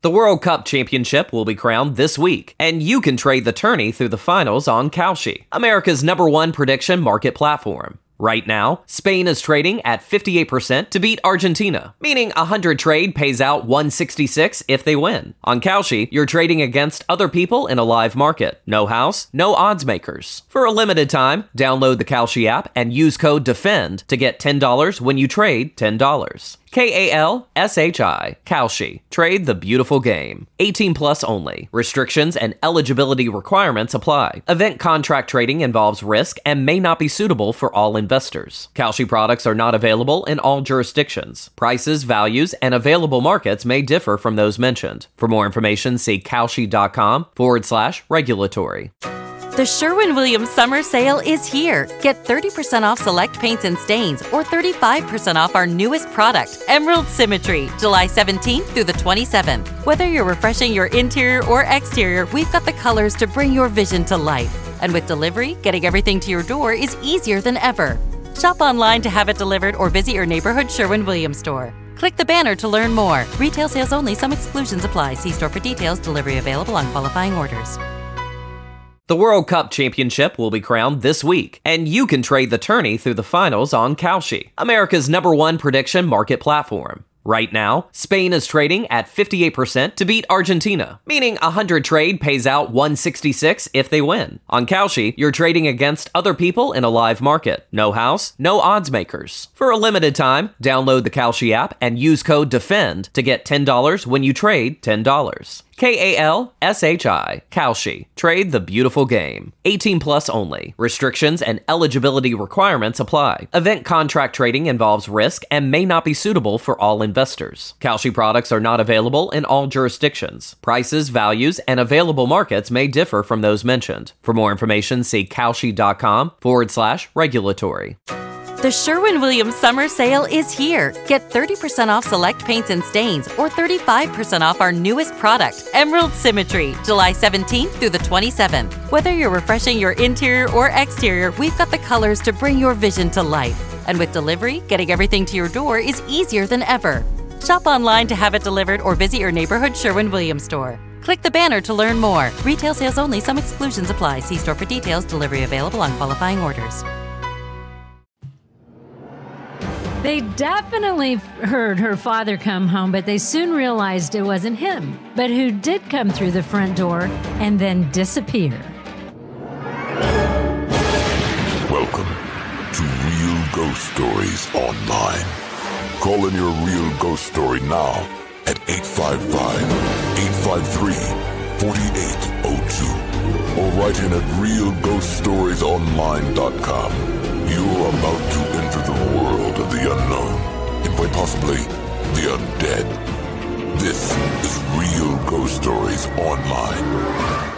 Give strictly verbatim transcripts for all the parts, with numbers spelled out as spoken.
The World Cup Championship will be crowned this week, and you can trade the tourney through the finals on Kalshi, America's number one prediction market platform. Right now, Spain is trading at fifty-eight percent to beat Argentina, meaning a one hundred trade pays out one sixty-six if they win. On Kalshi, you're trading against other people in a live market. No house, no odds makers. For a limited time, download the Kalshi app and use code DEFEND to get ten dollars when you trade ten dollars. K A L S H I, Kalshi. Trade the beautiful game. eighteen plus only. Restrictions and eligibility requirements apply. Event contract trading involves risk and may not be suitable for all investors. Kalshi products are not available in all jurisdictions. Prices, values, and available markets may differ from those mentioned. For more information, see kalshi.com forward slash regulatory. The Sherwin-Williams Summer Sale is here. Get thirty percent off select paints and stains or thirty-five percent off our newest product, Emerald Symmetry, July seventeenth through the twenty-seventh. Whether you're refreshing your interior or exterior, we've got the colors to bring your vision to life. And with delivery, getting everything to your door is easier than ever. Shop online to have it delivered or visit your neighborhood Sherwin-Williams store. Click the banner to learn more. Retail sales only. Some exclusions apply. See store for details. Delivery available on qualifying orders. The World Cup Championship will be crowned this week, and you can trade the tourney through the finals on Kalshi, America's number one prediction market platform. Right now, Spain is trading at fifty-eight percent to beat Argentina, meaning a one hundred trade pays out one sixty-six if they win. On Kalshi, you're trading against other people in a live market. No house, no odds makers. For a limited time, download the Kalshi app and use code DEFEND to get ten dollars when you trade ten dollars. K A L S H I, Kalshi. Trade the beautiful game. eighteen plus only. Restrictions and eligibility requirements apply. Event contract trading involves risk and may not be suitable for all investors. Kalshi products are not available in all jurisdictions. Prices, values, and available markets may differ from those mentioned. For more information, see kalshi.com forward slash regulatory. The Sherwin-Williams Summer Sale is here. Get thirty percent off select paints and stains or thirty-five percent off our newest product, Emerald Symmetry, July seventeenth through the twenty-seventh. Whether you're refreshing your interior or exterior, we've got the colors to bring your vision to life. And with delivery, getting everything to your door is easier than ever. Shop online to have it delivered or visit your neighborhood Sherwin-Williams store. Click the banner to learn more. Retail sales only. Some exclusions apply. See store for details. Delivery available on qualifying orders. They definitely heard her father come home, but they soon realized it wasn't him, but who did come through the front door and then disappear. Welcome to Real Ghost Stories Online. Call in your real ghost story now at eight five five, eight five three, four eight zero two or write in at real ghost stories online dot com. You're about to enter the world of the unknown and quite possibly the undead. This is Real Ghost Stories Online.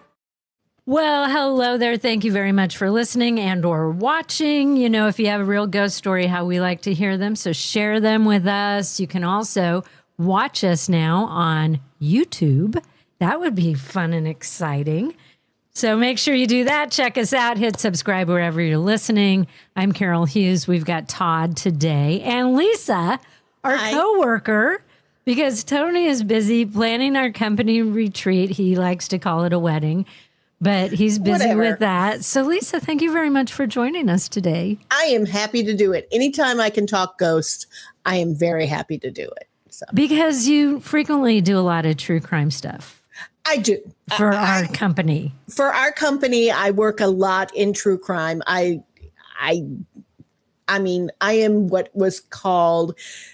Well, hello there. Thank you very much for listening and or watching. You know, if you have a real ghost story, how we like to hear them, so share them with us. You can also watch us now on YouTube. That would be fun and exciting. So make sure you do that. Check us out. Hit subscribe wherever you're listening. I'm Carol Hughes. We've got Todd today and Lisa, our Hi. coworker, because Tony is busy planning our company retreat. He likes to call it a wedding, but he's busy Whatever. with that. So Lisa, thank you very much for joining us today. I am happy to do it. Anytime I can talk ghost, I am very happy to do it. So Because you frequently do a lot of true crime stuff I do. for I, our company. for our company, I work a lot in true crime. I I I mean, I am what was called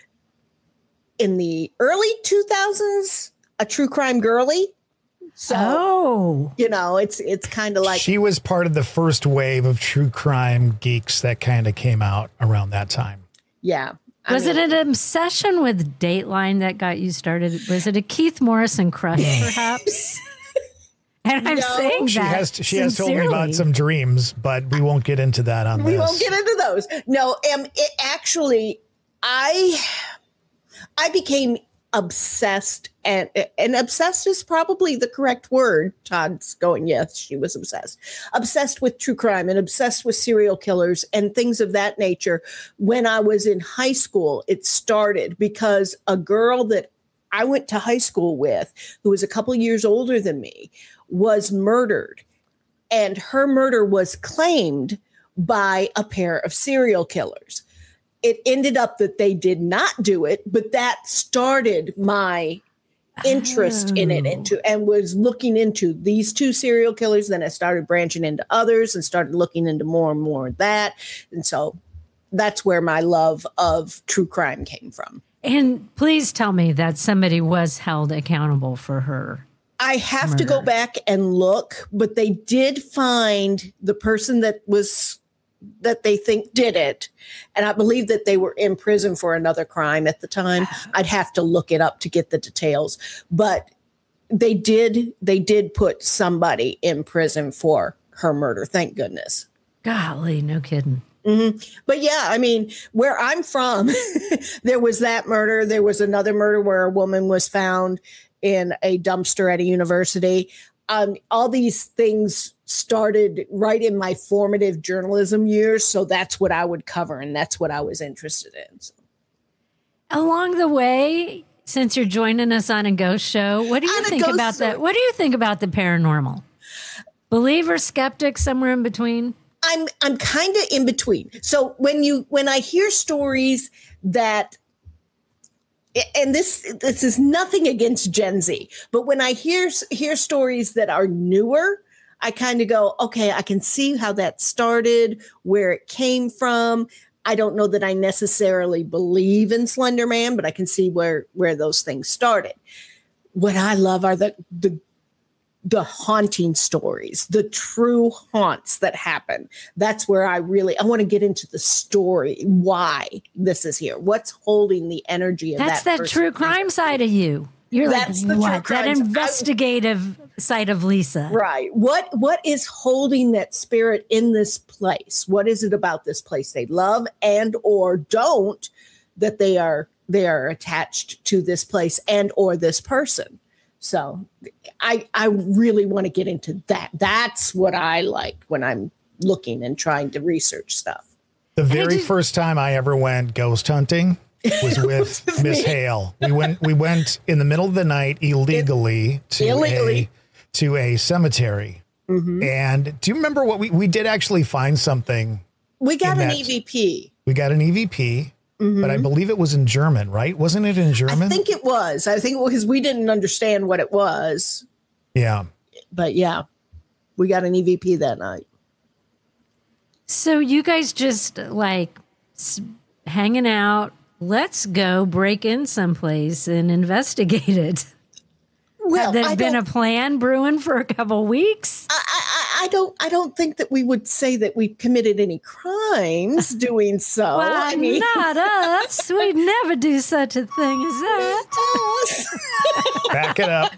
in the early two thousands a true crime girly. So, Oh, you know, it's it's kind of like She was part of the first wave of true crime geeks that kind of came out around that time. yeah. I was mean, it an obsession with Dateline that got you started? Was it a Keith Morrison crush, perhaps? And I'm No. saying She that has she has told me sincerely. about some dreams, but we won't get into that on we this. won't get into those. No, um, it actually, I I became obsessed, and and obsessed is probably the correct word. Todd's going, yes, she was obsessed, obsessed with true crime and obsessed with serial killers and things of that nature. When I was in high school, it started because a girl that I went to high school with, who was a couple years older than me, was murdered. And her murder was claimed by a pair of serial killers. It ended up that they did not do it, but that started my interest oh. in it into and was looking into these two serial killers. Then I started branching into others and started looking into more and more of that. And so that's where my love of true crime came from. And please tell me that somebody was held accountable for her. I have murder. to go back and look, but they did find the person that was that they think did it. And I believe that they were in prison for another crime at the time. I'd have to look it up to get the details, but they did, they did put somebody in prison for her murder. Thank goodness. Golly, no kidding. Mm-hmm. But yeah, I mean, where I'm from, there was that murder. There was another murder where a woman was found in a dumpster at a university. Um, all these things started right in my formative journalism years. So that's what I would cover. And that's what I was interested in. So. Along the way, since you're joining us on a ghost show, what do you on think about that? What do you think about the paranormal? Believer, skeptic, somewhere in between? I'm I'm kind of in between. So when you when I hear stories that, and this this is nothing against Gen Z, but when I hear hear stories that are newer, I kind of go, okay, I can see how that started, where it came from. I don't know that I necessarily believe in Slender Man, but I can see where where those things started. What I love are the the the haunting stories, the true haunts that happen. That's where I really, I want to get into the story, why this is here. What's holding the energy of That's that that true crime side of you. You're That's like, the what? true That crime investigative I, side of Lisa. Right. What What is holding that spirit in this place? What is it about this place they love and or don't that they are they are attached to this place and or this person? So I I really want to get into that. That's what I like when I'm looking and trying to research stuff. The very first time I ever went ghost hunting was with Miss Hale. We went we went in the middle of the night illegally it, to illegally. a to a cemetery. Mm-hmm. And do you remember what we we did actually find something? We got an that, E V P. We got an E V P. Mm-hmm. But I believe it was in German, right? Wasn't it in German? I think it was. I think because we didn't understand what it was. Yeah. But yeah, we got an E V P that night. So you guys just like hanging out. Let's go break in someplace and investigate it. Well, Had there I been a plan brewing for a couple weeks? I, I, I don't. I don't think that we would say that we committed any crimes doing so. Well, I mean, not us. We'd never do such a thing as that. Back it up.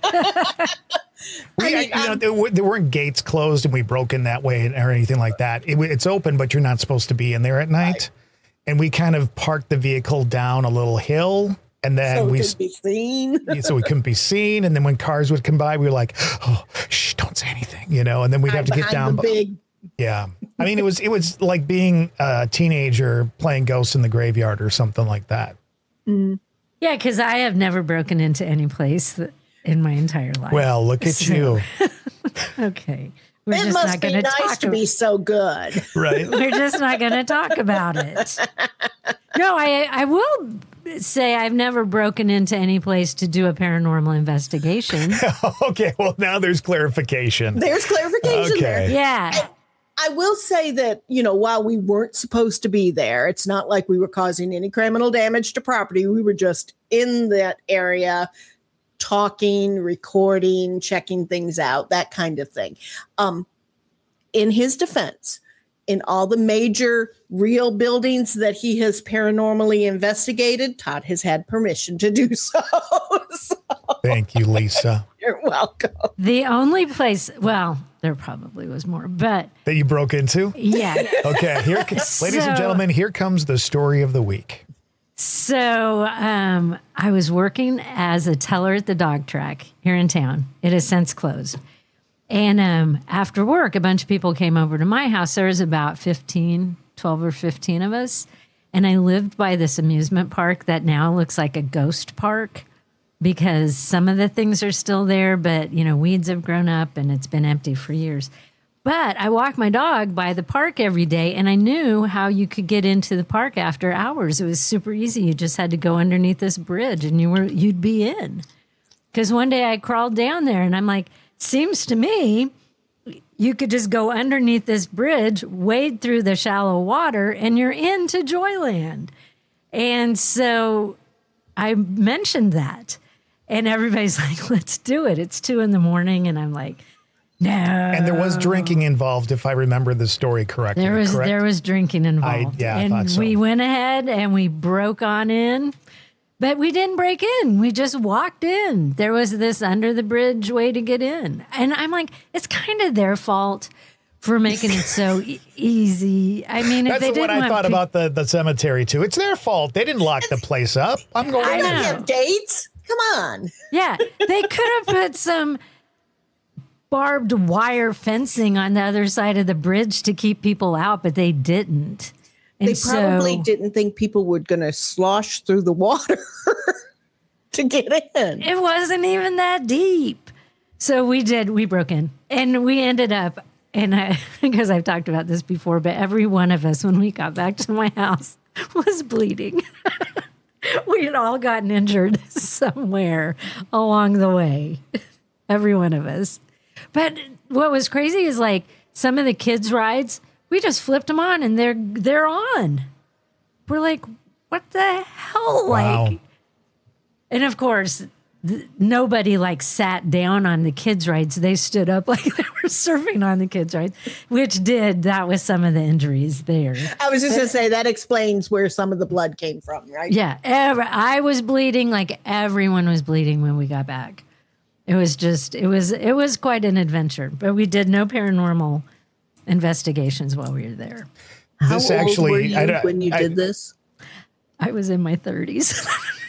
We, I mean, you know, there, there weren't gates closed, and we broke in that way or anything like that. It, it's open, but you're not supposed to be in there at night. Right. And we kind of parked the vehicle down a little hill. And then so we couldn't be seen. so we couldn't be seen. And then when cars would come by, we were like, "Oh, shh, don't say anything," you know. And then we'd have I'm to get down. The big. Yeah, I mean, it was it was like being a teenager playing ghosts in the graveyard or something like that. Mm. Yeah, because I have never broken into any place that, in my entire life. Well, look at so. you. Okay. We're it just must not be nice talk to about, be so good. Right. We're just not going to talk about it. No, I I will say I've never broken into any place to do a paranormal investigation. Okay, well, now there's clarification. There's clarification okay. there. Yeah. I, I will say that, you know, while we weren't supposed to be there, it's not like we were causing any criminal damage to property. We were just in that area talking, recording, checking things out, that kind of thing. Um, in his defense, in all the major real buildings that he has paranormally investigated, Todd has had permission to do so. so Thank you, Lisa. You're welcome. The only place, well, there probably was more, but. That you broke into? Yeah. Okay, here, so, ladies and gentlemen, here comes the story of the week. So um, I was working as a teller at the dog track here in town. It has since closed. And um, after work, a bunch of people came over to my house. There was about fifteen, twelve or fifteen of us. And I lived by this amusement park that now looks like a ghost park. because some of the things are still there, but, you know, weeds have grown up and it's been empty for years. But I walk my dog by the park every day, and I knew how you could get into the park after hours. It was super easy. You just had to go underneath this bridge, and you were you'd be in. Because one day I crawled down there, and I'm like, seems to me you could just go underneath this bridge, wade through the shallow water, and you're into Joyland. And so I mentioned that, and everybody's like, let's do it. It's two in the morning, and I'm like, no. And there was drinking involved, if I remember the story correctly. There was correct? there was drinking involved. I, yeah, and I thought so. We went ahead and we broke on in, but we didn't break in. We just walked in. There was this under the bridge way to get in. And I'm like, it's kind of their fault for making it so e- easy. I mean, if That's they what didn't I want thought pe- about the, the cemetery, too. It's their fault. They didn't lock the place up. I'm going I They know. don't have gates. Come on. Yeah, they could have put some barbed wire fencing on the other side of the bridge to keep people out, but they didn't. And They probably so, didn't think people were going to slosh through the water to get in. It wasn't even that deep. So we did, we broke in, and we ended up, and I, because I've talked about this before, but every one of us, when we got back to my house, was bleeding. We had all gotten injured somewhere along the way. Every one of us. But what was crazy is like some of the kids' rides, we just flipped them on and they're they're on. We're like, what the hell? Wow. Like, and of course, th- nobody like sat down on the kids' rides. They stood up like they were surfing on the kids' rides, which did, that was some of the injuries there. I was just going to say that explains where some of the blood came from, right? Yeah, ever, I was bleeding like everyone was bleeding when we got back. It was just, it was, it was quite an adventure, but we did no paranormal investigations while we were there. How This old actually, were you I- when you I- did this? I was in my thirties.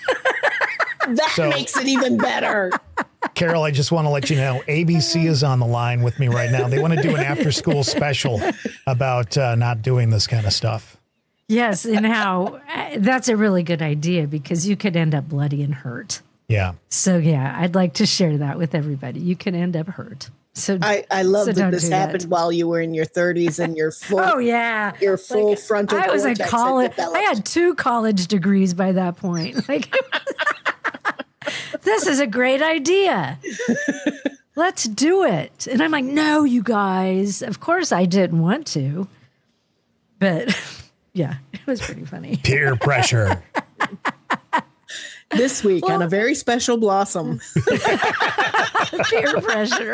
That So- makes it even better. Carol, I just want to let you know, A B C is on the line with me right now. They want to do an after-school special about uh, not doing this kind of stuff. Yes, and how uh, that's a really good idea because you could end up bloody and hurt. Yeah. So yeah, I'd like to share that with everybody. You can end up hurt. So I, I love so that don't this do that. happened while you were in your thirties and your full, Oh yeah, your full Like, frontal I was in cortex had college. I developed. had two college degrees by that point. Like, this is a great idea. Let's do it. And I'm like, no, you guys. Of course, I didn't want to, but yeah, it was pretty funny. Peer pressure. This week on a very special Blossom. Peer pressure.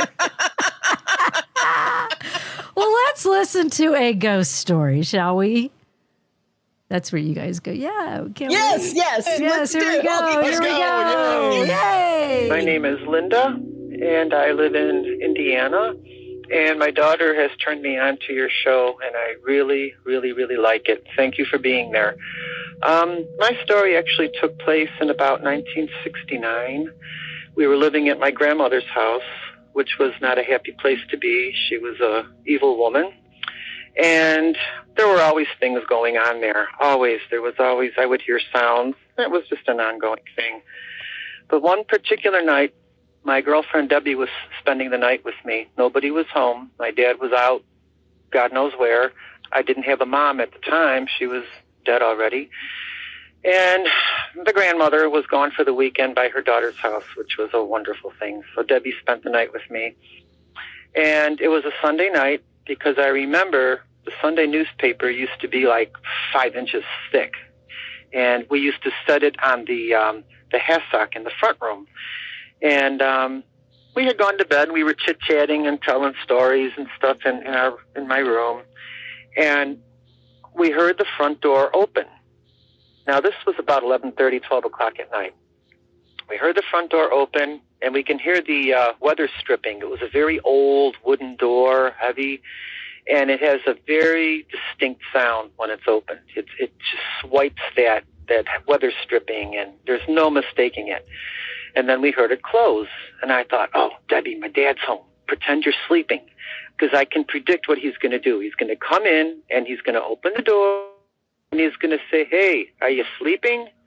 Well, let's listen to a ghost story, shall we? That's where you guys go. Yeah. Can't Yes, wait. yes. Yes, let's here do we it. go. Okay, Here we go. go. Yay. My name is Linda, and I live in Indiana. And my daughter has turned me on to your show, and I really, really, really like it. Thank you for being there. Um, my story actually took place in about nineteen sixty-nine. We were living at my grandmother's house, which was not a happy place to be. She was a evil woman. And there were always things going on there. Always. There was always, I would hear sounds. It was just an ongoing thing. But one particular night, my girlfriend Debbie was spending the night with me. Nobody was home. My dad was out, God knows where. I didn't have a mom at the time. She was dead already. And the grandmother was gone for the weekend by her daughter's house, which was a wonderful thing. So Debbie spent the night with me. And it was a Sunday night because I remember the Sunday newspaper used to be like five inches thick. And we used to set it on the um, the hassock in the front room. And um, we had gone to bed. We were chit-chatting and telling stories and stuff in, in, our, in my room. And we heard the front door open. Now, this was about eleven thirty, twelve o'clock at night. We heard the front door open, and we can hear the uh, weather stripping. It was a very old wooden door, heavy, and it has a very distinct sound when it's opened. It, it just swipes that, that weather stripping, and there's no mistaking it. And then we heard it close, and I thought, oh, Debbie, my dad's home. Pretend you're sleeping, because I can predict what he's going to do. He's going to come in, and he's going to open the door, and he's going to say, hey, are you sleeping?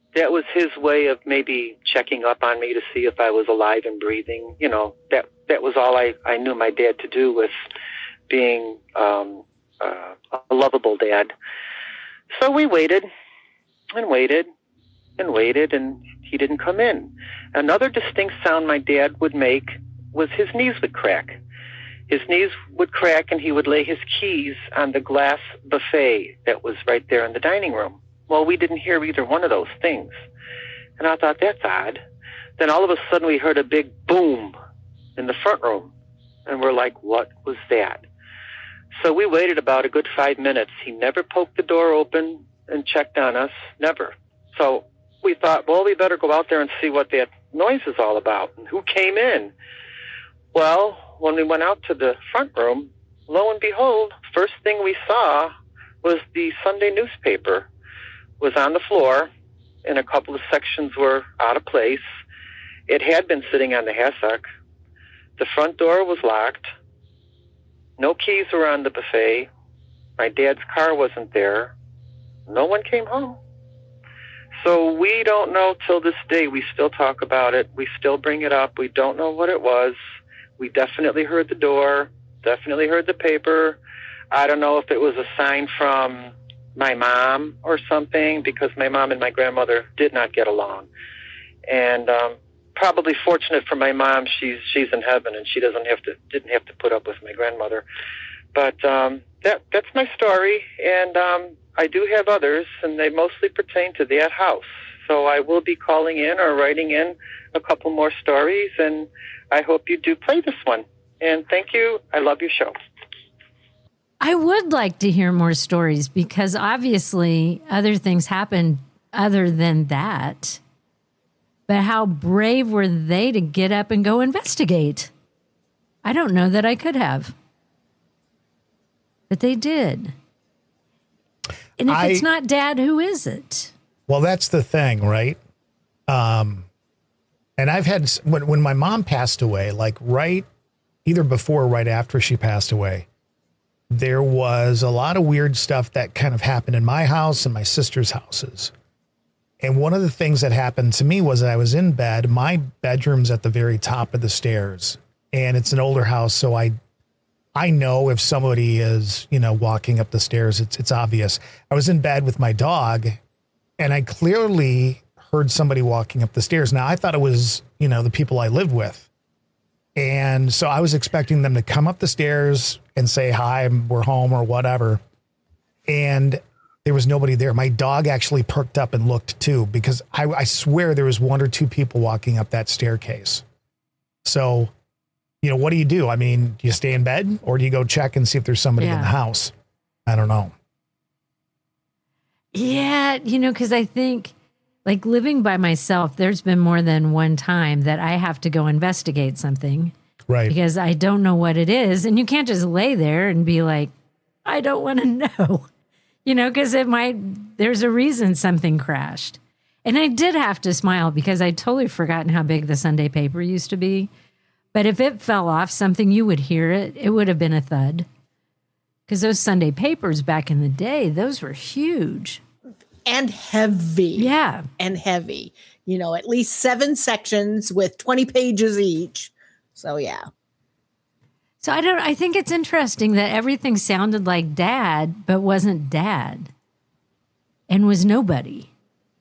that was his way of maybe checking up on me to see if I was alive and breathing. You know, that that was all I, I knew my dad to do, with being um, uh, a lovable dad. So we waited and waited and waited, and he didn't come in. Another distinct sound my dad would make was his knees would crack. His knees would crack, and he would lay his keys on the glass buffet that was right there in the dining room. Well, we didn't hear either one of those things. And I thought, that's odd. Then all of a sudden we heard a big boom in the front room. And we're like, what was that? So we waited about a good five minutes. He never poked the door open and checked on us. Never. So we thought, well, we better go out there and see what that noise is all about and who came in. Well, when we went out to the front room, lo and behold, first thing we saw was the Sunday newspaper was on the floor, and a couple of sections were out of place. It had been sitting on the hassock. The front door was locked. No keys were on the buffet. My dad's car wasn't there. No one came home. So we don't know till this day. We still talk about it. We still bring it up. We don't know what it was. We definitely heard the door, definitely heard the paper. I don't know if it was a sign from my mom or something, because my mom and my grandmother did not get along. And um, probably fortunate for my mom, she's she's in heaven and she doesn't have to didn't have to put up with my grandmother. But um, that that's my story, and um, I do have others, and they mostly pertain to that house. So I will be calling in or writing in a couple more stories, and I hope you do play this one. And thank you. I love your show. I would like to hear more stories, because obviously other things happened other than that. But how brave were they to get up and go investigate? I don't know that I could have. But they did. And if I, it's not Dad, who is it? Well, that's the thing, right? Um, and I've had, when, when my mom passed away, like right, either before or right after she passed away, there was a lot of weird stuff that kind of happened in my house and my sister's houses. And one of the things that happened to me was that I was in bed. My bedroom's at the very top of the stairs, and it's an older house. So I, I know if somebody is, you know, walking up the stairs, it's, it's obvious. I was in bed with my dog, and I clearly heard somebody walking up the stairs. Now I thought it was, you know, the people I lived with. And so I was expecting them to come up the stairs and say, hi, we're home or whatever. And there was nobody there. My dog actually perked up and looked too, because I, I swear there was one or two people walking up that staircase. So, you know, what do you do? I mean, do you stay in bed, or do you go check and see if there's somebody yeah. in the house? I don't know. Yeah, you know, because I think, like, living by myself, there's been more than one time that I have to go investigate something. Right. Because I don't know what it is. And you can't just lay there and be like, I don't want to know. You know, because it might, there's a reason something crashed. And I did have to smile, because I'd totally forgotten how big the Sunday paper used to be. But if it fell off something, you would hear it. It would have been a thud. Because those Sunday papers back in the day, those were huge. And heavy. Yeah. And heavy. You know, at least seven sections with twenty pages each. So, yeah. So I don't, I think it's interesting that everything sounded like Dad, but wasn't Dad and was nobody.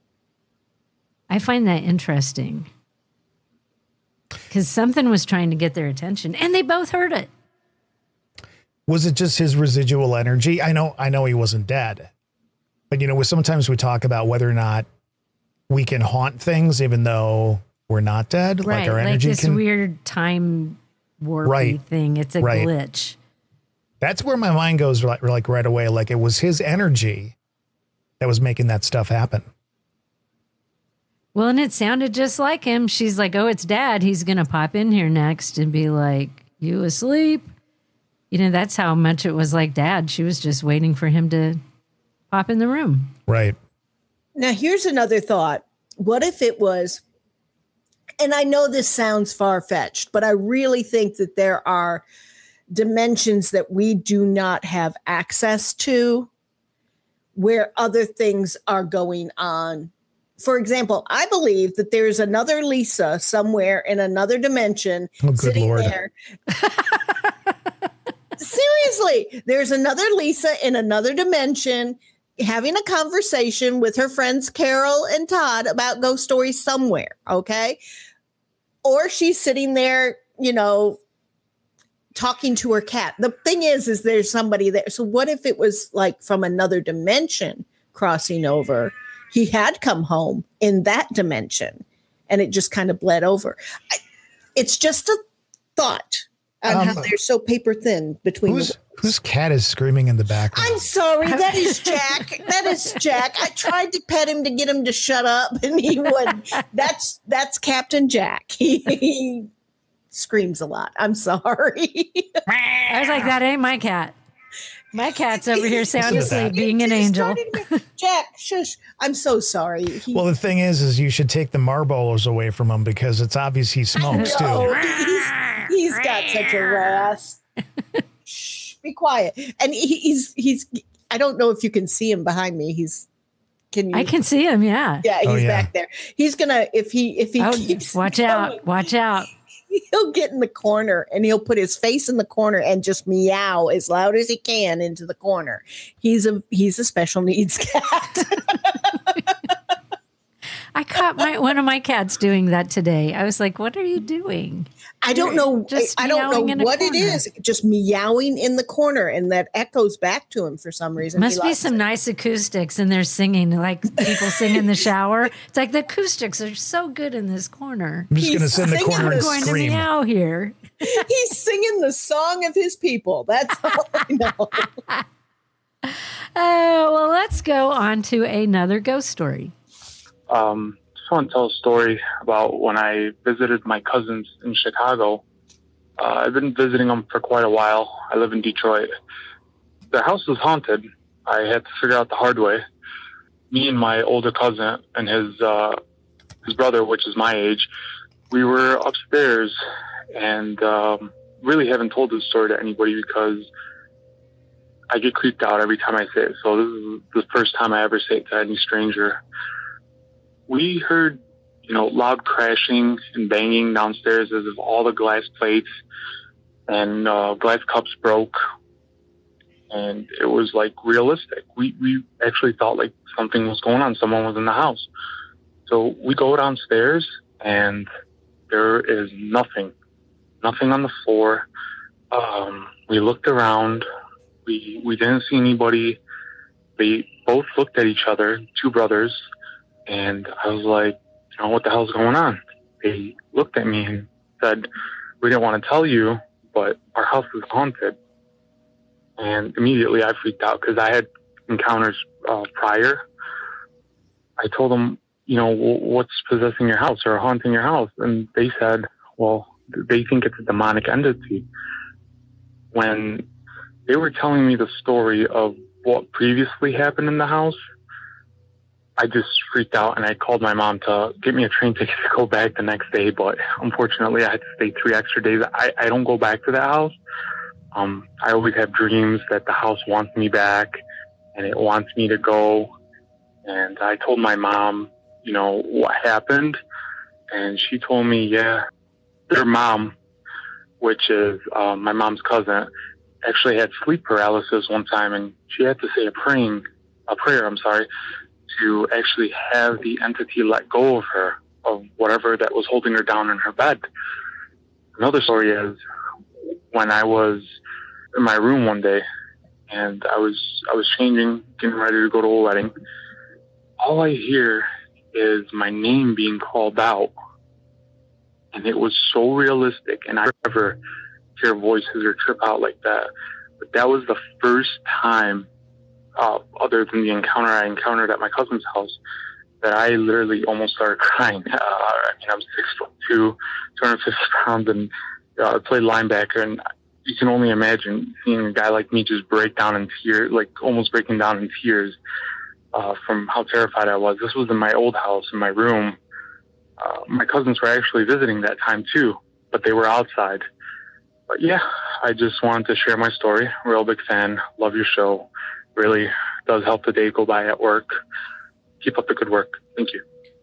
I find that interesting, because something was trying to get their attention, and they both heard it. Was it just his residual energy? I know, I know he wasn't dead, but you know, sometimes we talk about whether or not we can haunt things, even though we're not dead. Right. Like our like energy this can, weird time warpy right. thing. It's a right. glitch. That's where my mind goes, like, like right away. Like it was his energy that was making that stuff happen. Well, and it sounded just like him. She's like, oh, it's Dad. He's going to pop in here next and be like, you asleep? You know, that's how much it was like Dad. She was just waiting for him to pop in the room. Right. Now, here's another thought. What if it was, and I know this sounds far-fetched, but I really think that there are dimensions that we do not have access to, where other things are going on for example, I believe that there's another Lisa somewhere in another dimension Oh, good sitting Lord. there. Seriously, there's another Lisa in another dimension having a conversation with her friends Carol and Todd about ghost stories somewhere, okay? Or she's sitting there, you know, talking to her cat. The thing is, is there's somebody there. So what if it was like from another dimension crossing over? He had come home in that dimension and it just kind of bled over. I, it's just a thought on Um, how they're so paper thin between Who's, the whose cat is screaming in the background? I'm sorry, that is Jack. That is Jack. I tried to pet him to get him to shut up, and he would. That's that's Captain Jack. He, he screams a lot. I'm sorry. I was like, that ain't my cat. My cat's over here sound Listen to asleep, that. being an He's angel. starting to- Jack, shush. I'm so sorry. He, Well, the thing is, is you should take the Marlboros away from him because it's obvious he smokes no, too. he's, he's got such a rasp. Shh, be quiet. And he, he's he's. I don't know if you can see him behind me. He's. Can you? I can see him, yeah. Yeah, he's Oh, yeah. back there. He's gonna if he if he Oh, keeps watch going, out. Watch out. he'll get in the corner and he'll put his face in the corner and just meow as loud as he can into the corner. He's a he's a special needs cat. I caught my one of my cats doing that today. I was like, what are you doing? I don't know. Just I don't meowing in know a what it corner. is. Just meowing in the corner, and that echoes back to him for some reason. Must He be likes some it. nice acoustics and they're singing like people sing in the shower. It's like the acoustics are so good in this corner. I'm just He's going to sit in the singing corner the and Going to scream. meow here. He's singing the song of his people. That's all I know. Oh, well, let's go on to another ghost story. Um, just want to tell a story about when I visited my cousins in Chicago. Uh, I've been visiting them for quite a while. I live in Detroit. Their house was haunted. I had to figure out the hard way. Me and my older cousin and his uh, his brother, which is my age, we were upstairs and um, really haven't told this story to anybody because I get creeped out every time I say it. So this is the first time I ever say it to any stranger. We heard, you know, loud crashing and banging downstairs as if all the glass plates and uh, glass cups broke. And it was like realistic. We, we actually thought like something was going on. Someone was in the house. So we go downstairs and there is nothing, nothing on the floor. Um, we looked around. We, we didn't see anybody. They both looked at each other, two brothers. And I was like, you know, what the hell's going on? They looked at me and said, we didn't want to tell you, but our house is haunted. And immediately I freaked out because I had encounters uh, prior. I told them, you know, what's possessing your house or haunting your house? And they said, well, they think it's a demonic entity. When they were telling me the story of what previously happened in the house, I just freaked out and I called my mom to get me a train ticket to go back the next day. But unfortunately, I had to stay three extra days. I, I don't go back to that house. Um, I always have dreams that the house wants me back and it wants me to go. And I told my mom, you know, what happened. And she told me, yeah, their mom, which is uh, my mom's cousin, actually had sleep paralysis one time. And she had to say a praying, a prayer, I'm sorry, to actually have the entity let go of her, of whatever that was holding her down in her bed. Another story is when I was in my room one day and I was I was changing, getting ready to go to a wedding. All I hear is my name being called out. And it was so realistic, and I never hear voices or trip out like that. But that was the first time, uh, other than the encounter I encountered at my cousin's house, that I literally almost started crying. Uh, I mean, I'm six foot two, two hundred fifty pounds, and uh, I played linebacker, and you can only imagine seeing a guy like me just break down in tears, like almost breaking down in tears uh, from how terrified I was. This was in my old house, in my room. Uh, my cousins were actually visiting that time too, but they were outside. But yeah, I just wanted to share my story. Real big fan. Love your show. Really does help the day go by at work. Keep up the good work. Thank you.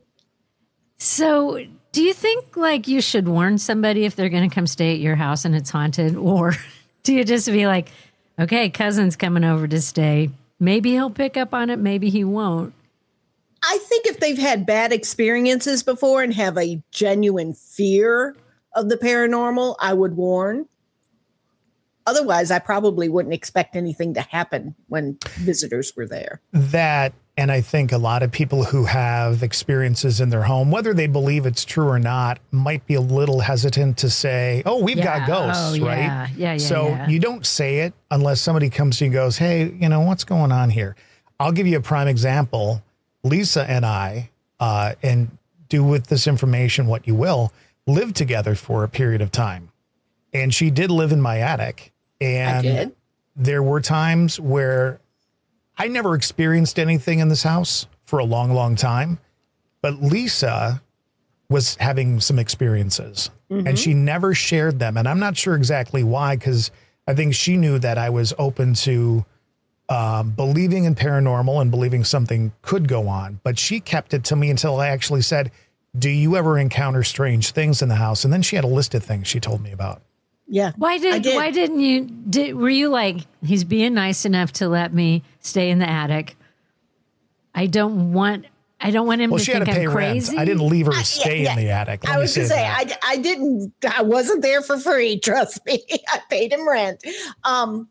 So do you think like you should warn somebody if they're going to come stay at your house and it's haunted? Or do you just be like, okay, cousin's coming over to stay. Maybe he'll pick up on it. Maybe he won't. I think if they've had bad experiences before and have a genuine fear of the paranormal, I would warn. Otherwise, I probably wouldn't expect anything to happen when visitors were there. That, and I think a lot of people who have experiences in their home, whether they believe it's true or not, might be a little hesitant to say, oh, we've Yeah. got ghosts, Oh, right? yeah. Yeah, yeah, so yeah. you don't say it unless somebody comes to you and goes, hey, you know, what's going on here? I'll give you a prime example. Lisa and I, uh, and do with this information what you will, lived together for a period of time. And she did live in my attic. And I did. There were times where I never experienced anything in this house for a long, long time. But Lisa was having some experiences Mm-hmm. and she never shared them. And I'm not sure exactly why, because I think she knew that I was open to um, believing in paranormal and believing something could go on. But she kept it to me until I actually said, do you ever encounter strange things in the house? And then she had a list of things she told me about. Yeah. Why I did, did. why didn't you did were you like, he's being nice enough to let me stay in the attic? I don't want I don't want him Well, to she think had to pay I'm crazy. rent. I didn't leave her to I- stay yeah, in the attic. Let I me was going to say, that. I, I didn't, I wasn't there for free. Trust me. I paid him rent. Um,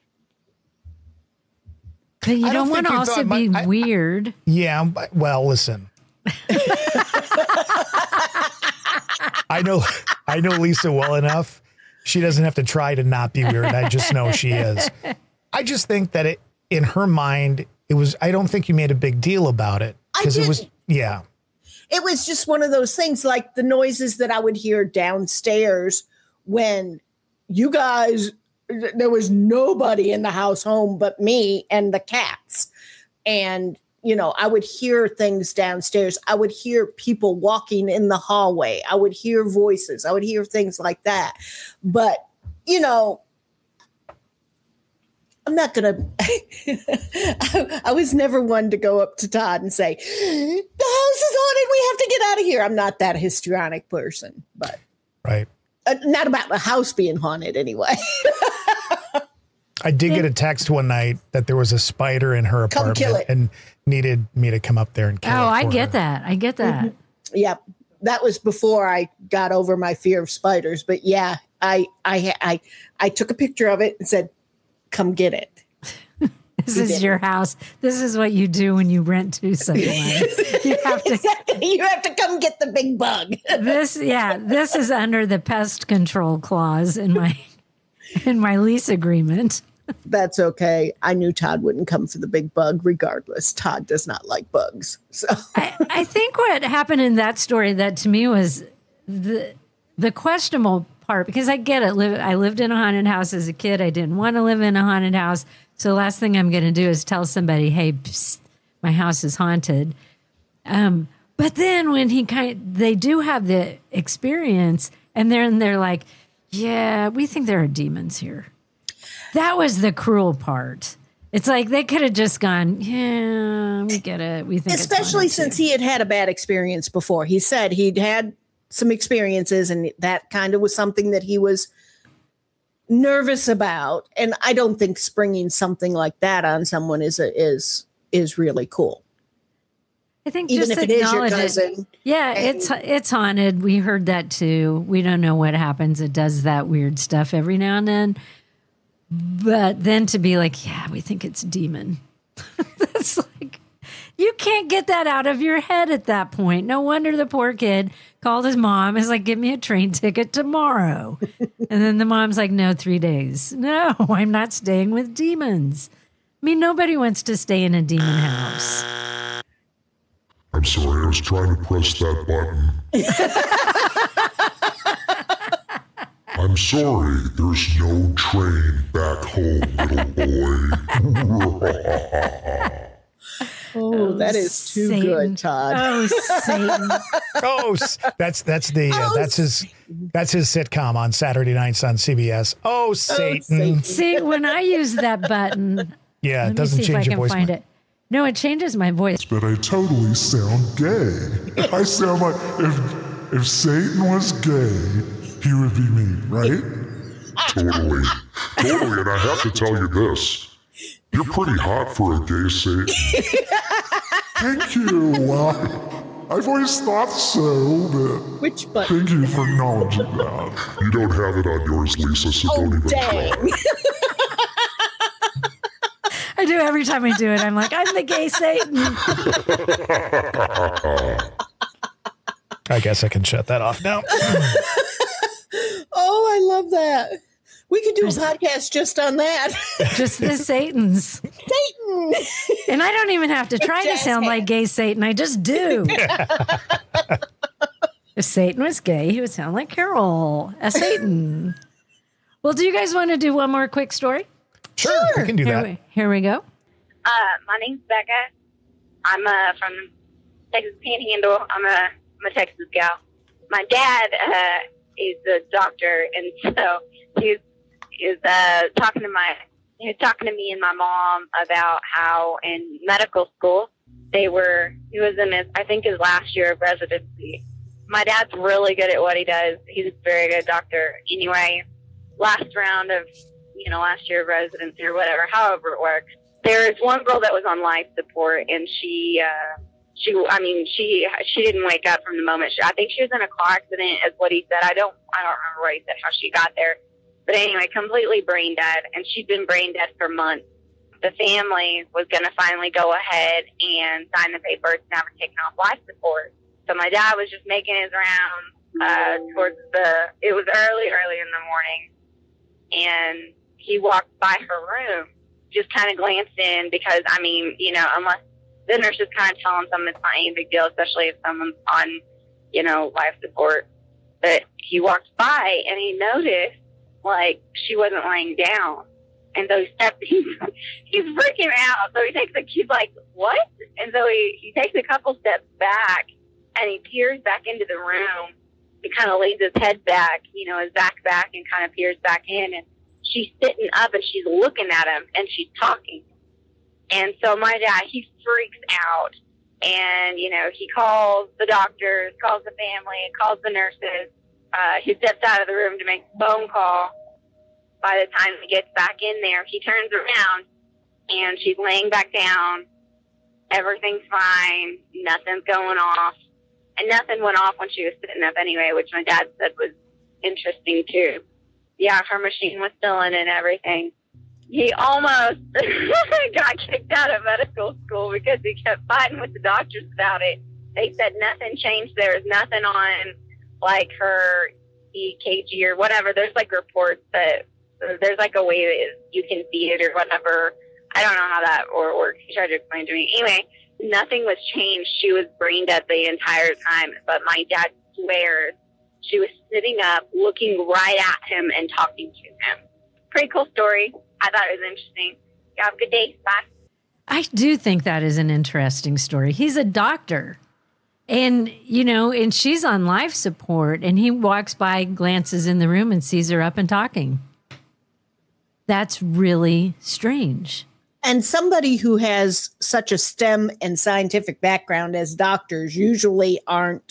But you I don't, don't want think to you also thought my- be I- I- weird. Yeah, but- well, listen. I know I know Lisa well enough. She doesn't have to try to not be weird. I just know she is. I just think that it in her mind, it was I don't think you made a big deal about it. I Because it was didn't. yeah. it was just one of those things like the noises that I would hear downstairs when you guys, there was nobody in the house home but me and the cats. And, you know, I would hear things downstairs. I would hear people walking in the hallway. I would hear voices. I would hear things like that. But, you know, I'm not going to, I was never one to go up to Todd and say, the house is haunted. We have to get out of here. I'm not that histrionic person, but Right. uh, not about the house being haunted anyway. I did get a text one night that there was a spider in her Come apartment kill it. and needed me to come up there and kill it. Oh, I for get her. that. I get that. Yep. That was before I got over my fear of spiders. But yeah, I, I, I, I took a picture of it and said, come get it. This is your house. This is what you do when you rent to someone. You have to. Exactly. You have to come get the big bug. This, yeah, this is under the pest control clause in my in my lease agreement. That's okay. I knew Todd wouldn't come for the big bug regardless. Todd does not like bugs. So I, I think what happened in that story that to me was the the questionable part, because I get it. Live, I lived in a haunted house as a kid. I didn't want to live in a haunted house. So the last thing I'm going to do is tell somebody, hey, psst, my house is haunted. Um, but then when he kind they do have the experience and then they're like, yeah, we think there are demons here. That was the cruel part. It's like they could have just gone, yeah, we get it. We think it's especially haunted since too. he had had a bad experience before. He said he'd had some experiences and that kind of was something that he was nervous about. And I don't think springing something like that on someone is a, is is really cool. I think Even just if it is your acknowledge it. cousin. Yeah, and- it's it's haunted. We heard that too. We don't know what happens. It does that weird stuff every now and then. But then to be like, yeah, we think it's a demon. That's like, you can't get that out of your head at that point. No wonder the poor kid called his mom. Is like, give me a train ticket tomorrow. And then the mom's like, no, three days. No, I'm not staying with demons. I mean, nobody wants to stay in a demon house. I'm sorry, I was trying to press that button. I'm sorry, there's no train back home, little boy. Oh, that is too Satan. good, Todd. Oh, Satan. Oh, s- that's that's the uh, Oh, that's his that's his sitcom on Saturday nights on C B S. Oh, Satan. Satan. See, when I use that button, Yeah, let it me doesn't see if I change your can voice. find much. it. No, it changes my voice. But I totally sound gay. I sound like if if Satan was gay, he would be me, right? Totally. Totally. And I have to tell you this. You're pretty hot for a gay Satan. Thank you. Well, I've always thought so, but Which button? thank you for acknowledging that. You don't have it on yours, Lisa, so Oh, don't even dang. try. I do every time I do it. I'm like, I'm the gay Satan. I guess I can shut that off now. Oh, I love that. We could do a podcast just on that. Just the Satans. Satan. And I don't even have to try to sound like gay Satan. I just do. If Satan was gay, he would sound like Carol, a Satan. Well, do you guys want to do one more quick story? Sure, we can do Here that. we, here we go. Uh, my name's Becca. I'm uh, from Texas Panhandle. I'm a, I'm a Texas gal. My dad uh, is a doctor, and so he's is uh, talking to my he was talking to me and my mom about how in medical school they were he was in his I think his last year of residency. My dad's really good at what he does. He's a very good doctor. Anyway, last round of you know last year of residency or whatever, however it works. There is one girl that was on life support, and she, uh, she, I mean, she, she didn't wake up from the moment. She, I think she was in a car accident, is what he said. I don't, I don't remember what he said, how she got there. But anyway, completely brain dead, and she'd been brain dead for months. The family was going to finally go ahead and sign the papers and have her taken off life support. So my dad was just making his rounds uh, towards the. It was early, early in the morning, and he walked by her room. Just kind of glanced in because, I mean, you know, unless the nurse is kind of telling them it's not any big deal, especially if someone's on, you know, life support. But he walked by and he noticed, like, she wasn't laying down. And so he stepped, he's, he's freaking out. So he takes a, he's like, what? And so he, he takes a couple steps back and he peers back into the room. He kind of lays his head back, you know, his back back and kind of peers back in. And she's sitting up and she's looking at him and she's talking. And so my dad, he freaks out and, you know, he calls the doctors, calls the family, calls the nurses. Uh, he steps out of the room to make a phone call. By the time he gets back in there, he turns around and she's laying back down. Everything's fine. Nothing's going off. And nothing went off when she was sitting up anyway, which my dad said was interesting too. Yeah, her machine was still in and everything. He almost got kicked out of medical school because he kept fighting with the doctors about it. They said nothing changed. There was nothing on, like, her E K G or whatever. There's, like, reports that there's, like, a way that you can see it or whatever. I don't know how that or works. He tried to explain to me. Anyway, nothing was changed. She was brain dead the entire time. But my dad swears she was sitting up, looking right at him and talking to him. Pretty cool story. I thought it was interesting. You have a good day. Bye. I do think that is an interesting story. He's a doctor. And, you know, and she's on life support, and he walks by, glances in the room, and sees her up and talking. That's really strange. And somebody who has such a STEM and scientific background as doctors usually aren't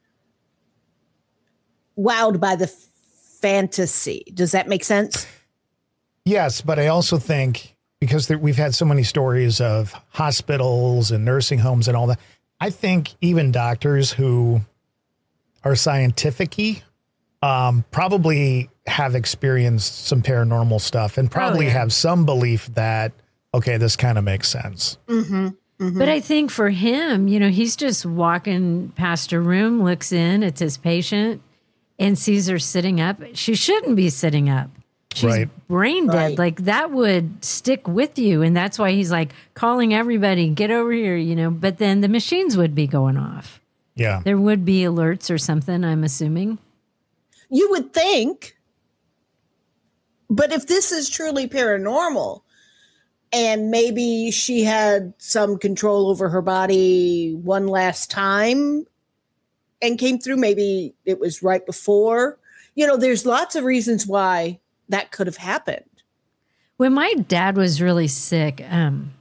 wowed by the fantasy. Does that make sense? Yes, but I also think because there, we've had so many stories of hospitals and nursing homes and all that, I think even doctors who are scientific-y um, probably have experienced some paranormal stuff and probably Oh, yeah. have some belief that, okay, this kind of makes sense. Mm-hmm. Mm-hmm. But I think for him, you know, he's just walking past a room, looks in, it's his patient, and sees her sitting up. She shouldn't be sitting up. She's Right. brain dead. Right. Like that would stick with you. And that's why he's like calling everybody, get over here, you know, but then the machines would be going off. Yeah. There would be alerts or something, I'm assuming. You would think. But if this is truly paranormal and maybe she had some control over her body one last time and came through, maybe it was right before, you know, there's lots of reasons why that could have happened. When my dad was really sick, um,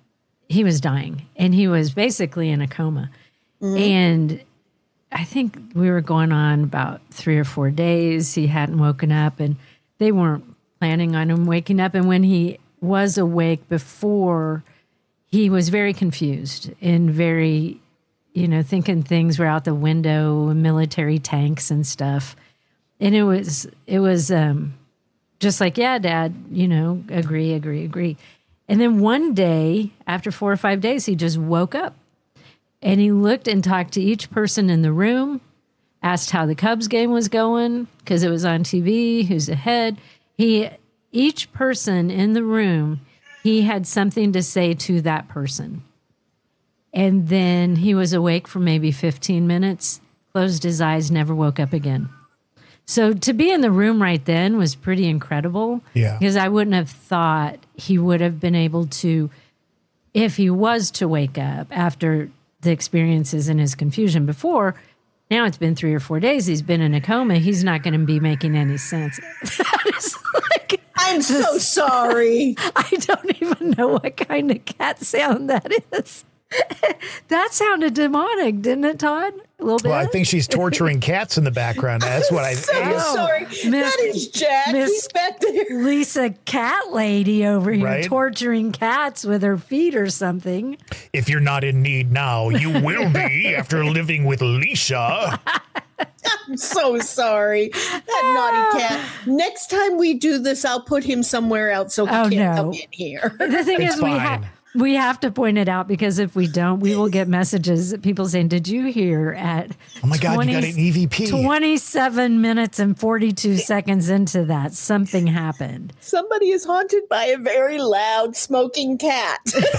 he was dying, and he was basically in a coma. Mm-hmm. And I think we were going on about three or four days. He hadn't woken up, and they weren't planning on him waking up. And when he was awake before, he was very confused and very, you know, thinking things were out the window, military tanks and stuff. And it was, it was um, just like, yeah, Dad, you know, agree, agree, agree. And then one day, after four or five days, he just woke up. And he looked and talked to each person in the room, asked how the Cubs game was going, because it was on T V, who's ahead. He, each person in the room, he had something to say to that person. And then he was awake for maybe fifteen minutes, closed his eyes, never woke up again. So to be in the room right then was pretty incredible. Yeah. Because I wouldn't have thought he would have been able to, if he was to wake up after the experiences and his confusion before. Now it's been three or four days. He's been in a coma. He's not going to be making any sense. That is like, I'm so sorry. I don't even know what kind of cat sound that is. That sounded demonic, didn't it, Todd? A little bit. Well, I think she's torturing cats in the background. That's what I so think. sorry. Miss- that is Jack. Miss He's back there. Lisa Cat Lady over here Right? torturing cats with her feet or something. If you're not in need now, you will be after living with Lisa. I'm so sorry. That naughty cat. Next time we do this, I'll put him somewhere else so he Oh, can't no. come in here. The thing It's is, we fine. have we have to point it out, because if we don't, we will get messages, people saying, "Did you hear at Oh my God, you got an E V P. twenty-seven minutes and forty-two seconds into that, something happened." Somebody is haunted by a very loud smoking cat.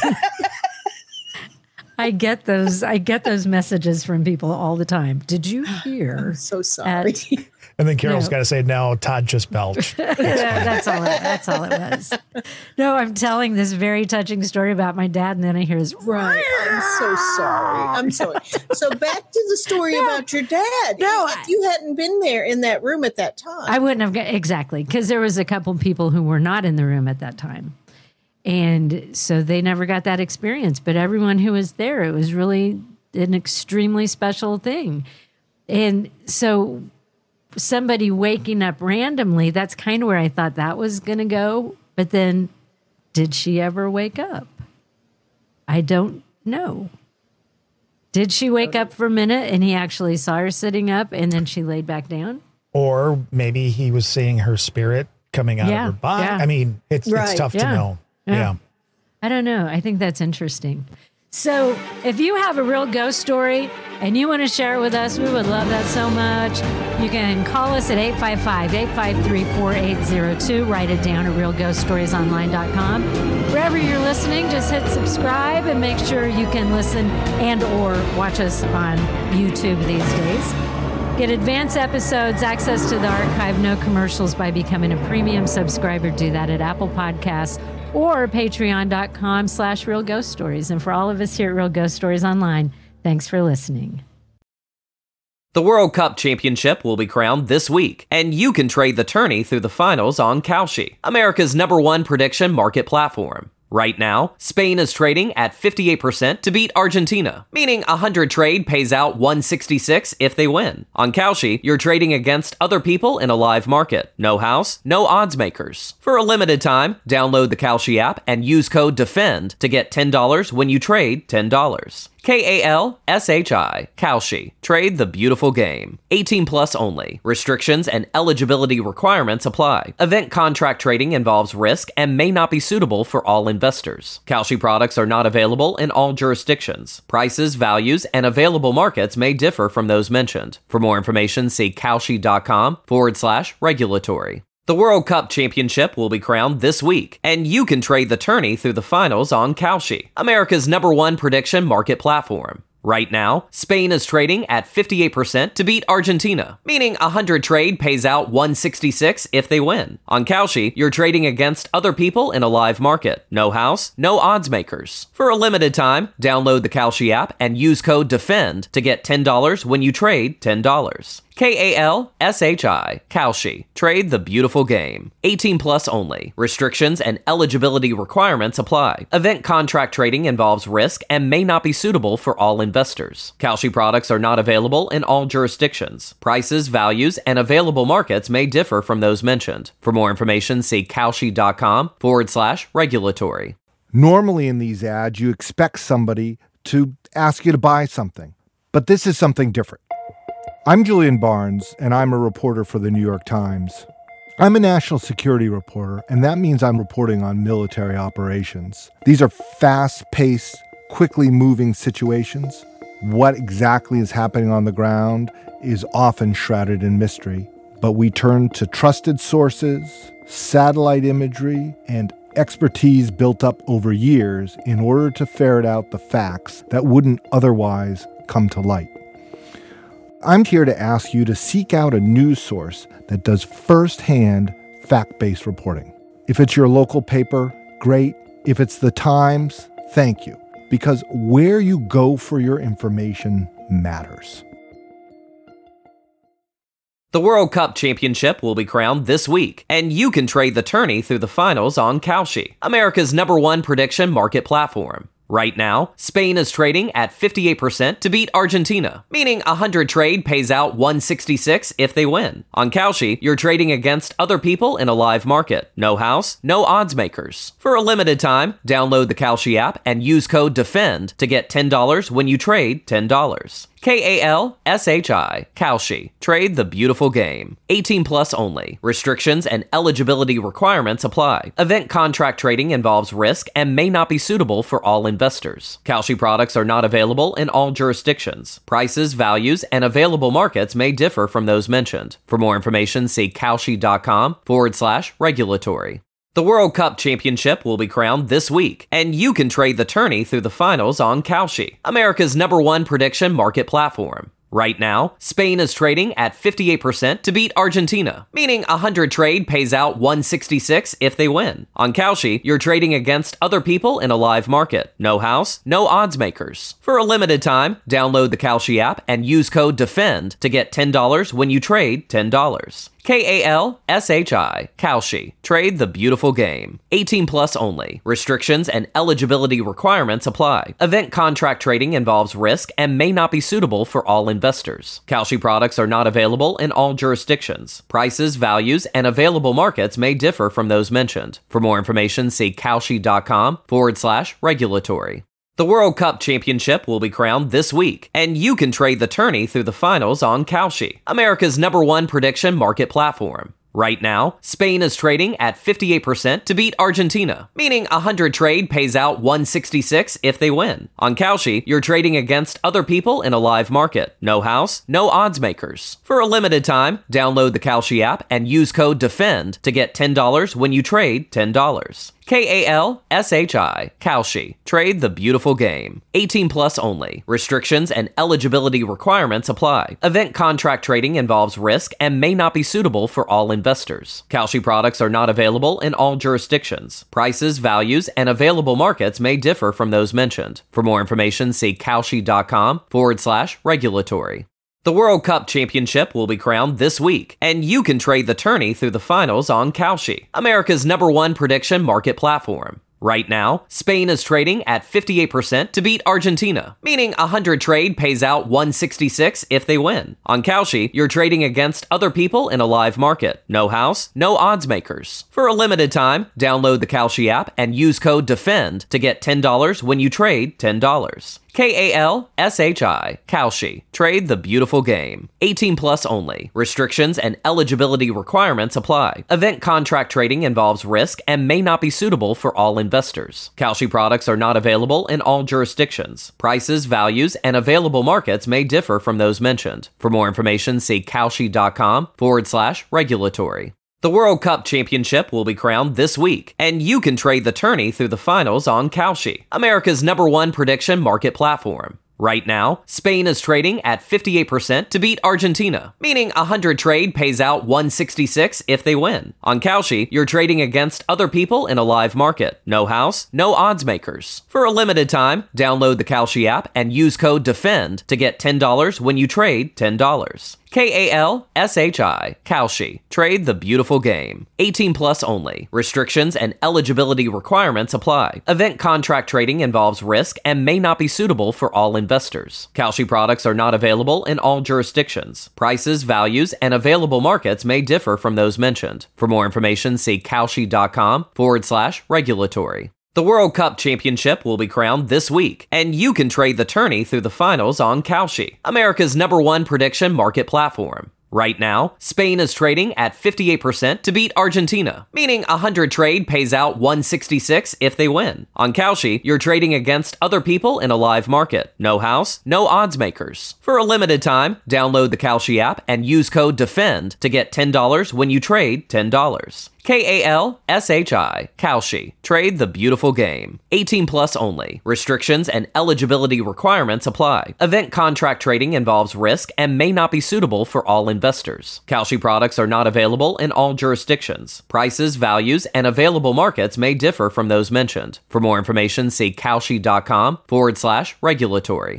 I get those. I get those messages from people all the time. Did you hear? I'm so sorry. At, And then Carol's No. got to say, no, Todd just belched. Yeah, that's all. It, that's all it was. No, I'm telling this very touching story about my dad, and then I hear his Right. I'm so sorry. I'm sorry. So back to the story No. about your dad. No, If you hadn't been there in that room at that time. I wouldn't have got, exactly, because there was a couple people who were not in the room at that time. And so they never got that experience. But everyone who was there, it was really an extremely special thing. And so somebody waking up randomly, that's kind of where I thought that was going to go. But then, did she ever wake up? I don't know. Did she wake up for a minute and he actually saw her sitting up and then she laid back down? Or maybe he was seeing her spirit coming out Yeah, of her body. yeah. I mean, it's, Right, it's tough to yeah. know. Yeah. Yeah. I don't know. I think that's interesting. So if you have a real ghost story and you want to share it with us, we would love that so much. You can call us at eight five five, eight five three, four eight zero two. Write it down at real ghost stories online dot com. Wherever you're listening, just hit subscribe and make sure you can listen and or watch us on YouTube these days. Get advanced episodes, access to the archive, no commercials by becoming a premium subscriber. Do that at Apple Podcasts or patreon.com slash Real Ghost Stories. And for all of us here at Real Ghost Stories Online, thanks for listening. The World Cup Championship will be crowned this week, and you can trade the tourney through the finals on Kalshi, America's number one prediction market platform. Right now, Spain is trading at fifty-eight percent to beat Argentina, meaning a one hundred trade pays out one sixty-six if they win. On Kalshi, you're trading against other people in a live market. No house, no odds makers. For a limited time, download the Kalshi app and use code DEFEND to get ten dollars when you trade ten dollars. K A L S H I, Kalshi. Trade the beautiful game. eighteen plus only. Restrictions and eligibility requirements apply. Event contract trading involves risk and may not be suitable for all investors. Kalshi products are not available in all jurisdictions. Prices, values, and available markets may differ from those mentioned. For more information, see kalshi.com forward slash regulatory. The World Cup Championship will be crowned this week, and you can trade the tourney through the finals on Kalshi, America's number one prediction market platform. Right now, Spain is trading at fifty-eight percent to beat Argentina, meaning a one hundred trade pays out one sixty-six if they win. On Kalshi, you're trading against other people in a live market. No house, no odds makers. For a limited time, download the Kalshi app and use code DEFEND to get ten dollars when you trade ten dollars. K A L S H I, Kalshi. Trade the beautiful game. eighteen plus only. Restrictions and eligibility requirements apply. Event contract trading involves risk and may not be suitable for all investors. Kalshi products are not available in all jurisdictions. Prices, values, and available markets may differ from those mentioned. For more information, see Kalshi.com forward slash regulatory. Normally in these ads, you expect somebody to ask you to buy something, but this is something different. I'm Julian Barnes, and I'm a reporter for the New York Times. I'm a national security reporter, and that means I'm reporting on military operations. These are fast-paced, quickly moving situations. What exactly is happening on the ground is often shrouded in mystery, but we turn to trusted sources, satellite imagery, and expertise built up over years in order to ferret out the facts that wouldn't otherwise come to light. I'm here to ask you to seek out a news source that does firsthand fact-based reporting. If it's your local paper, great. If it's the Times, thank you. Because where you go for your information matters. The World Cup Championship will be crowned this week, and you can trade the tourney through the finals on Kalshi, America's number one prediction market platform. Right now, Spain is trading at fifty-eight percent to beat Argentina, meaning a one hundred trade pays out one sixty-six if they win. On Kalshi, you're trading against other people in a live market. No house, no odds makers. For a limited time, download the Kalshi app and use code DEFEND to get ten dollars when you trade ten dollars. K A L S H I, Kalshi. Trade the beautiful game. eighteen plus only. Restrictions and eligibility requirements apply. Event contract trading involves risk and may not be suitable for all investors. Kalshi products are not available in all jurisdictions. Prices, values, and available markets may differ from those mentioned. For more information, see Kalshi.com forward slash regulatory. The World Cup Championship will be crowned this week, and you can trade the tourney through the finals on Kalshi, America's number one prediction market platform. Right now, Spain is trading at fifty-eight percent to beat Argentina, meaning a one hundred trade pays out one sixty-six if they win. On Kalshi, you're trading against other people in a live market. No house, no odds makers. For a limited time, download the Kalshi app and use code DEFEND to get ten dollars when you trade ten dollars. K A L S H I, Kalshi. Trade the beautiful game. eighteen plus only. Restrictions and eligibility requirements apply. Event contract trading involves risk and may not be suitable for all investors. Kalshi products are not available in all jurisdictions. Prices, values, and available markets may differ from those mentioned. For more information, see Kalshi.com forward slash regulatory. The World Cup Championship will be crowned this week, and you can trade the tourney through the finals on Kalshi, America's number one prediction market platform. Right now, Spain is trading at fifty-eight percent to beat Argentina, meaning a one hundred trade pays out one sixty-six if they win. On Kalshi, you're trading against other people in a live market. No house, no odds makers. For a limited time, download the Kalshi app and use code DEFEND to get ten dollars when you trade ten dollars. K A L S H I, Kalshi. Trade the beautiful game. eighteen plus only. Restrictions and eligibility requirements apply. Event contract trading involves risk and may not be suitable for all investors. Kalshi products are not available in all jurisdictions. Prices, values, and available markets may differ from those mentioned. For more information, see Kalshi.com forward slash regulatory. The World Cup Championship will be crowned this week, and you can trade the tourney through the finals on Kalshi, America's number one prediction market platform. Right now, Spain is trading at fifty-eight percent to beat Argentina, meaning a one hundred trade pays out one sixty-six if they win. On Kalshi, you're trading against other people in a live market. No house, no odds makers. For a limited time, download the Kalshi app and use code DEFEND to get ten dollars when you trade ten dollars. K A L S H I, Kalshi. Trade the beautiful game. eighteen plus only. Restrictions and eligibility requirements apply. Event contract trading involves risk and may not be suitable for all investors. Kalshi products are not available in all jurisdictions. Prices, values, and available markets may differ from those mentioned. For more information, see Kalshi.com forward slash regulatory. The World Cup Championship will be crowned this week, and you can trade the tourney through the finals on Kalshi, America's number one prediction market platform. Right now, Spain is trading at fifty-eight percent to beat Argentina, meaning a one hundred trade pays out one sixty-six if they win. On Kalshi, you're trading against other people in a live market. No house, no odds makers. For a limited time, download the Kalshi app and use code DEFEND to get ten dollars when you trade ten dollars. K A L S H I, Kalshi. Trade the beautiful game. eighteen plus only. Restrictions and eligibility requirements apply. Event contract trading involves risk and may not be suitable for all investors. Kalshi products are not available in all jurisdictions. Prices, values, and available markets may differ from those mentioned. For more information, see Kalshi.com forward slash regulatory. The World Cup Championship will be crowned this week, and you can trade the tourney through the finals on Kalshi, America's number one prediction market platform. Right now, Spain is trading at fifty-eight percent to beat Argentina, meaning a one hundred trade pays out one sixty-six if they win. On Kalshi, you're trading against other people in a live market. No house, no odds makers. For a limited time, download the Kalshi app and use code DEFEND to get ten dollars when you trade ten dollars. K A L S H I, Kalshi. Trade the beautiful game. eighteen plus only. Restrictions and eligibility requirements apply. Event contract trading involves risk and may not be suitable for all investors. Kalshi products are not available in all jurisdictions. Prices, values, and available markets may differ from those mentioned. For more information, see Kalshi.com forward slash regulatory.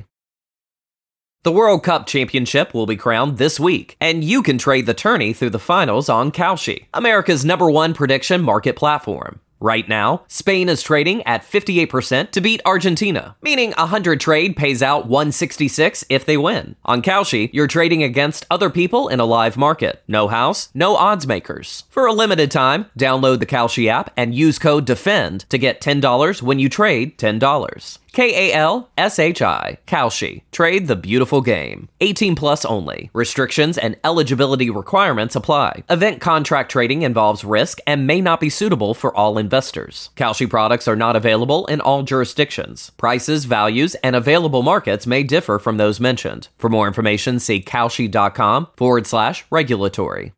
The World Cup Championship will be crowned this week, and you can trade the tourney through the finals on Kalshi, America's number one prediction market platform. Right now, Spain is trading at fifty-eight percent to beat Argentina, meaning a one hundred trade pays out one sixty-six if they win. On Kalshi, you're trading against other people in a live market. No house, no odds makers. For a limited time, download the Kalshi app and use code DEFEND to get ten dollars when you trade ten dollars. K A L S H I, Kalshi. Trade the beautiful game. eighteen plus only. Restrictions and eligibility requirements apply. Event contract trading involves risk and may not be suitable for all investors. Kalshi products are not available in all jurisdictions. Prices, values, and available markets may differ from those mentioned. For more information, see Kalshi.com forward slash regulatory.